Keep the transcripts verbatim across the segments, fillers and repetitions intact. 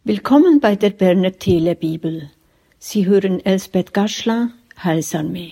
Willkommen bei der Berner Telebibel. Sie hören Elsbeth Gaschler, Heilsarmee.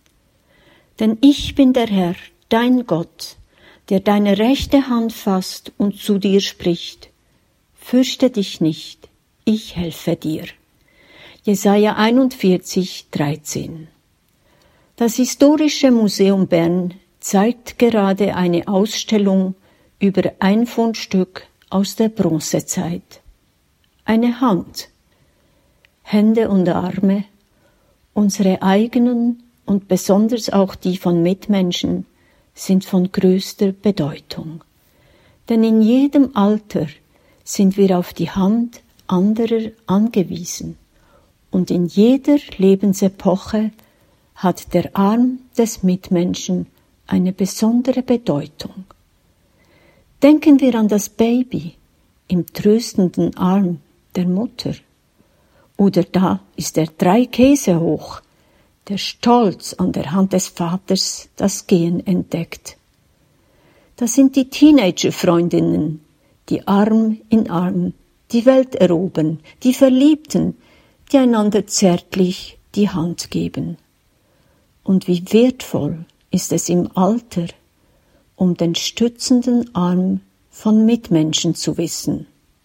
Denn ich bin der Herr, dein Gott, der deine rechte Hand fasst und zu dir spricht. Fürchte dich nicht, ich helfe dir. Jesaja einundvierzig, dreizehn. Das Historische Museum Bern zeigt gerade eine Ausstellung über ein Fundstück aus der Bronzezeit. Eine Hand, Hände und Arme, unsere eigenen und besonders auch die von Mitmenschen, sind von größter Bedeutung. Denn in jedem Alter sind wir auf die Hand anderer angewiesen und in jeder Lebensepoche hat der Arm des Mitmenschen eine besondere Bedeutung. Denken wir an das Baby im tröstenden Arm der Mutter. Oder da ist er drei Käse hoch, der stolz an der Hand des Vaters das Gehen entdeckt. Das sind die Teenager-Freundinnen, die Arm in Arm die Welt erobern, die Verliebten, die einander zärtlich die Hand geben. Und wie wertvoll ist es im Alter, um den stützenden Arm von Mitmenschen zu wissen.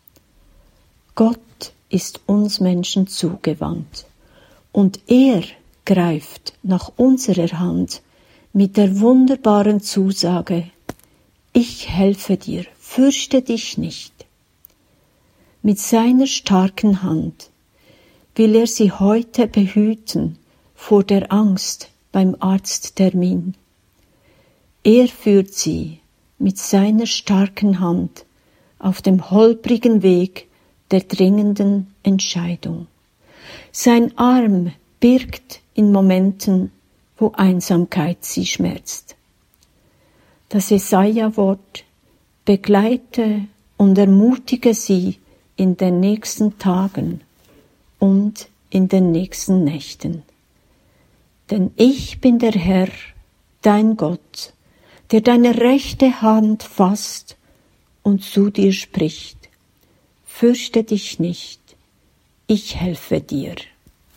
Gott ist uns Menschen zugewandt und er greift nach unserer Hand mit der wunderbaren Zusage, ich helfe dir, fürchte dich nicht. Mit seiner starken Hand will er sie heute behüten vor der Angst beim Arzttermin. Er führt sie mit seiner starken Hand auf dem holprigen Weg der dringenden Entscheidung. Sein Arm birgt in Momenten, wo Einsamkeit sie schmerzt. Das Jesaja-Wort begleite und ermutige sie in den nächsten Tagen und in den nächsten Nächten. Denn ich bin der Herr, dein Gott, der deine rechte Hand fasst und zu dir spricht. Fürchte dich nicht, ich helfe dir.